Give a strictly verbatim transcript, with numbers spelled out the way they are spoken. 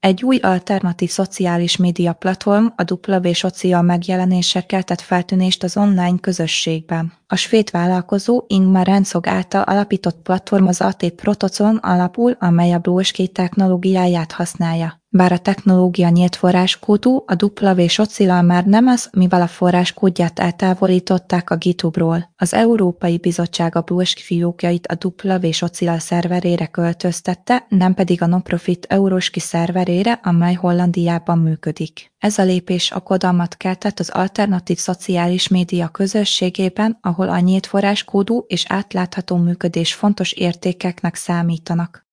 Egy új alternatív szociális média platform, a W Social megjelenésekkel tett feltűnést az online közösségben. A svéd vállalkozó Ingmar Rentzhog által alapított platform az á té Protocon alapul, amely a Bluesky technológiáját használja. Bár a technológia nyílt forráskódú, a W Social már nem az, mivel a forráskódját eltávolították a GitHubról. Az Európai Bizottság a Bluesky fiókjait a W Social szerverére költöztette, nem pedig a non-profit Eurosky szerverére, amely Hollandiában működik. Ez a lépés aggodalmat keltett az alternatív szociális média közösségében, ahol a nyílt forráskódú és átlátható működés fontos értékeknek számítanak.